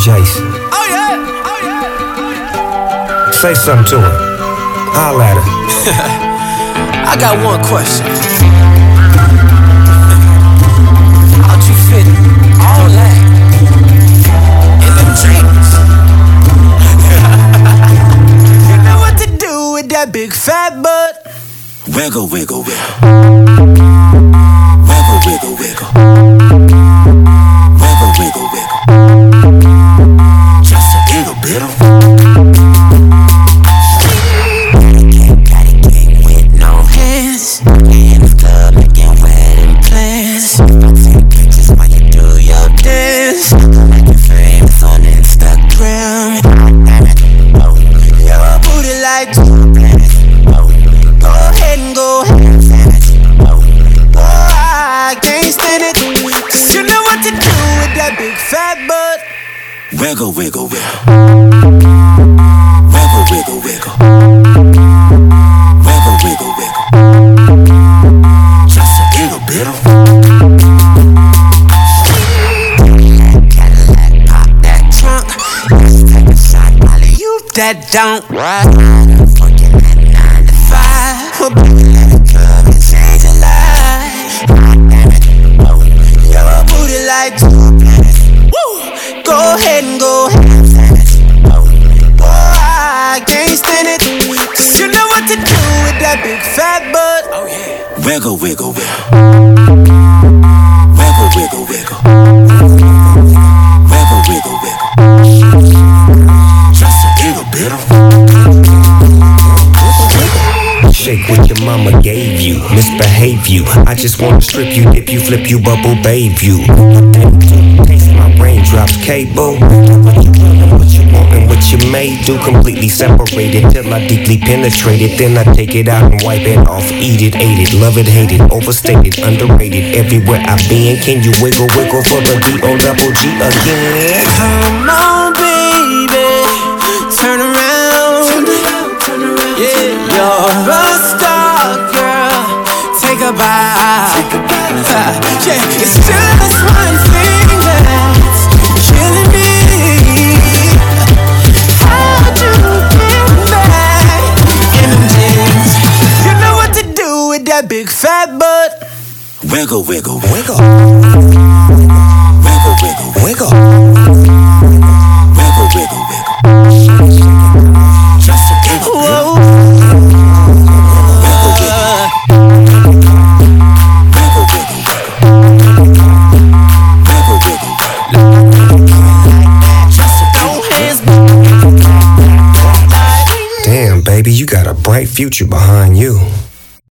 Jason. Oh yeah, oh yeah, oh yeah. Say something to her. Holla at her. I got one question. How'd you fit all that in them jeans? You know what to do with that big fat butt. Wiggle, wiggle, wiggle. Wiggle, wiggle, wiggle. Wiggle, wiggle, wiggle. Just a little bit of. Wiggle, wiggle, wiggle. Wiggle, wiggle, wiggle. Wiggle, wiggle, wiggle. Just a little bit of. Cadillac, pop that trunk. Let's take a shot, Molly. You that don't ride. I'm fucking at 9 to 5. We'll be at the club and change a life. Your booty like 2 planets. Go ahead and go ahead. Boy, I can't stand it. Cause you know what to do with that big fat butt. Oh yeah. Wiggle, wiggle, wiggle. Wiggle, wiggle, wiggle. Wiggle, wiggle, wiggle. Just a little bit of. Shake what your mama gave you, misbehave you. I just wanna strip you, dip you, flip you, bubble bathe you. Taste my raindrops, cable. What you want and what you may do, completely separated till I deeply penetrate it. Then I take it out and wipe it off, eat it, ate it, love it, hate it, overstated, underrated. Everywhere I've been, can you wiggle, wiggle for the D-O-double-G again? Come on, baby, turn around. Yeah, you're a star, girl. Take a bite. Yeah, it's just one thing that's killing me. How'd you get back in them jeans? You know what to do with that big fat butt. Wiggle, wiggle, Wiggle, wiggle, wiggle, wiggle. wiggle, wiggle, wiggle. Just a little bit. Damn, baby, you got a bright future behind you.